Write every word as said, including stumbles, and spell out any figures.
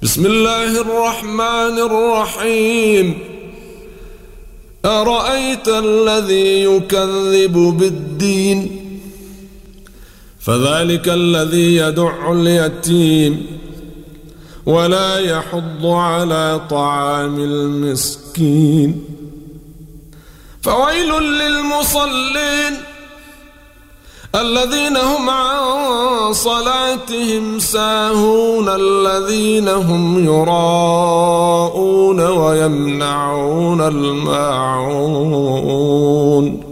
بسم الله الرحمن الرحيم. أرأيت الذي يكذب بالدين فذلك الذي يدع اليتيم ولا يحض على طعام المسكين. فويل للمصلين الذين هم عن صلاتهم ساهون الذين هم يراءون ويمنعون الماعون.